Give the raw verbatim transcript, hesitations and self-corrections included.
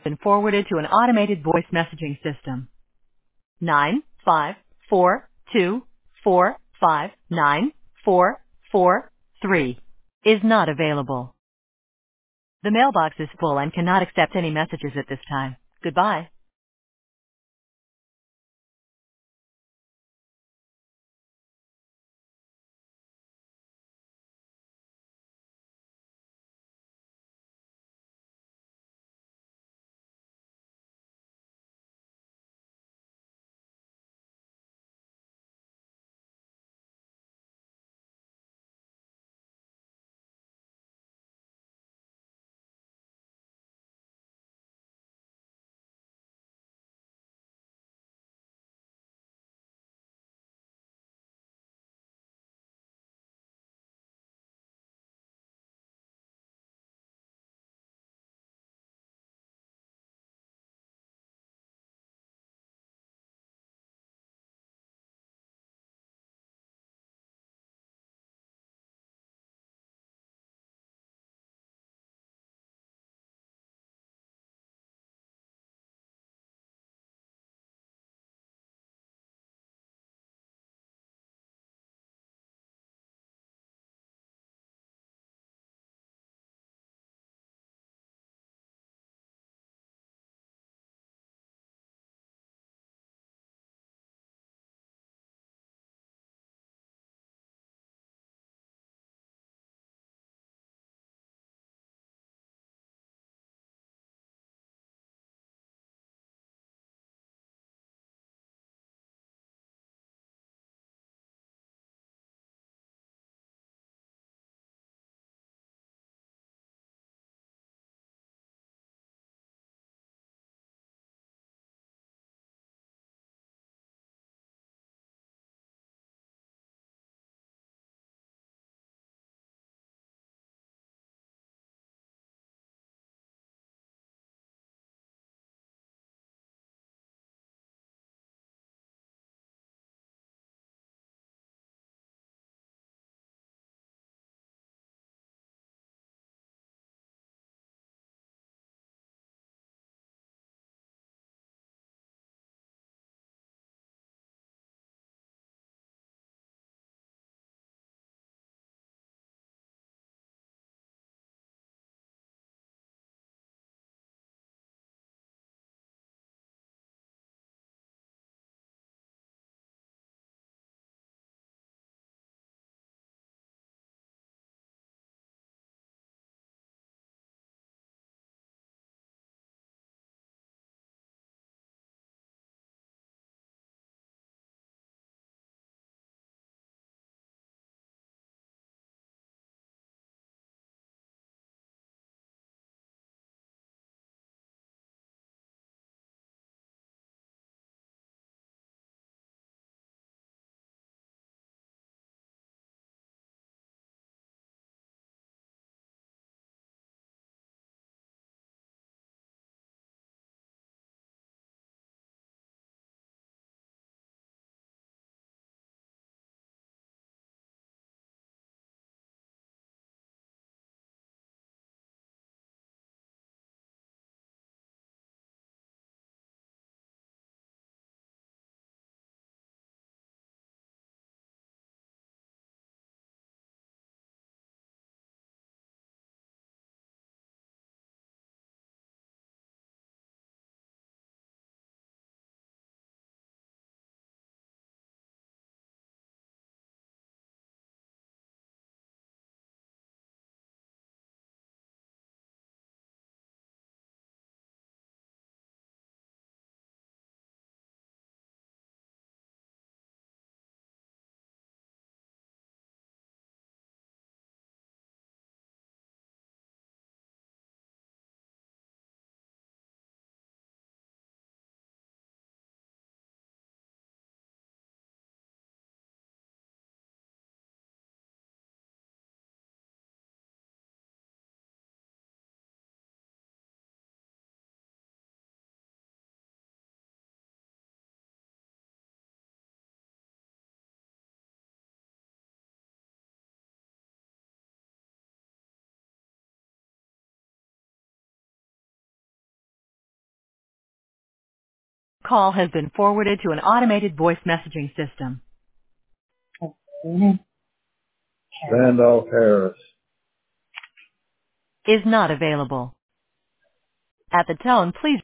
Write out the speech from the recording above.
been forwarded to an automated voice messaging system. Nine five four two four five nine four four three is not available. The mailbox is full and cannot accept any messages at this time. Goodbye. Call has been forwarded to an automated voice messaging system. Randolph Harris. Is not available. At the tone, please